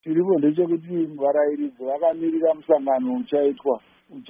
chiripo ndechekuti varairidzi vakamirira musangano uchaitwa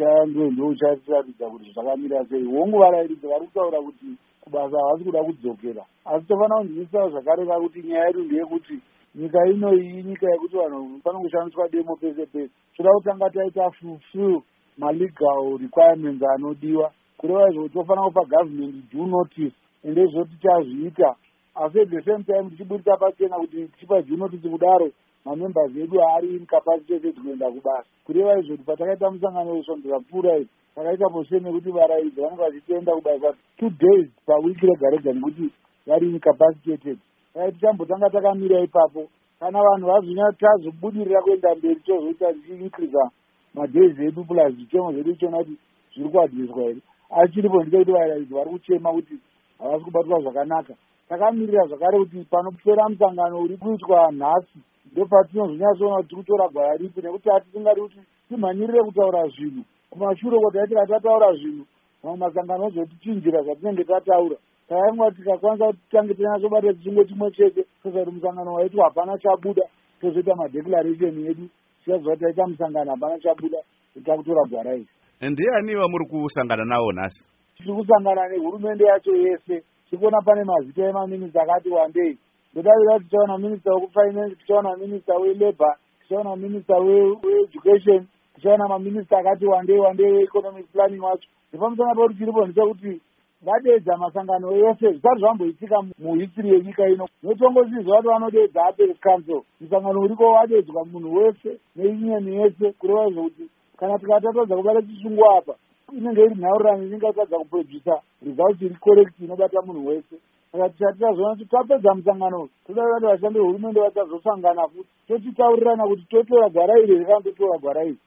ndo uchatiratidza kuti zvakamira sei. hongu varairidzi vari kutaura kuti kubasa havasi kuda kudzokera, asi tofanira kunzwisisa zvakareka kuti nyaya yedu ndeyekuti nyika ino iyi nyika yekuti vanhu fanira kushandiswa demo pese pese. toda kutanga taita fulfill malegal requirements anodiwa, kureva izvo tofanira kupa government due notice, ende izvo tichazviita, asi at the same time tichibudisa pachena kuti tichipa due notice kudaro mamembers edu haari incapacitated kuenda kubasa. kureva izvo kuti patakaita musangano wesondera pfuura izvi takaita position yekuti varairidzi vanenge vachitoenda kubasa 2 days pawiki rega rega nekuti vari incapacitated. tichambotanga takamira ipapo, kana vanhu vazinya tazobudirira kuenda mberi tozoita tichiincreasa madays edu plus zvitemo zvedu ichona kuti zviri kuadviswa here. asi chiripo ndechekuti varairidzi vari kuchema kuti havasi kubatwa zvakanaka. takamirira zvakare kuti panopera musangano uri kuitwa nhasi ndopatinozonyatsoona kuti tiri kutora gwara ripi, nekuti hatitingadi kuti timhanyirire kutaura zvinhu kumashure kwataitira tataura zvinhu mamwe masangano ozotichinjira zvatinenge tataura. takaingwa tikakwanisa kuti titange tinyasobata chichingo chimwe chete kusa kuti musangano waitwa hapana chabuda, tozoita madeclaration yedu tichaziva taita musangano hapana chabuda, takutora gwara iri. Ndiani vamuri kusangana nawo nhasi? tiri kusangana nehurumende yacho yese. tikuona pane mazita emaminista akati wandei. ndodavira kuti tichaona minista wekufinance, tichaona minista welabour, tichaona minista weeducation, tichaona maminista akati wandei weeconomic planning wacho. nepamusana pakuti chiripo ndechekuti vadeedza masangano ese zvisati zvamboitika muhistory yenyika ino. notongosizwa kuti vanodeedza apel council, musangano uriko wadeedzwa munhu wese neunion yese, kureva izvo kuti kana tikatatadza kubata chisungu apa inenge iri nhaurano inengatadza kuprodusa result iri correct inobata munhu wese. saka tichatichazoona kuti tapedza musangano toda kuti vashandi vehurumende vachazosangana futi tochitaurirana kuti totora gwara iri rikandotora gwara iri.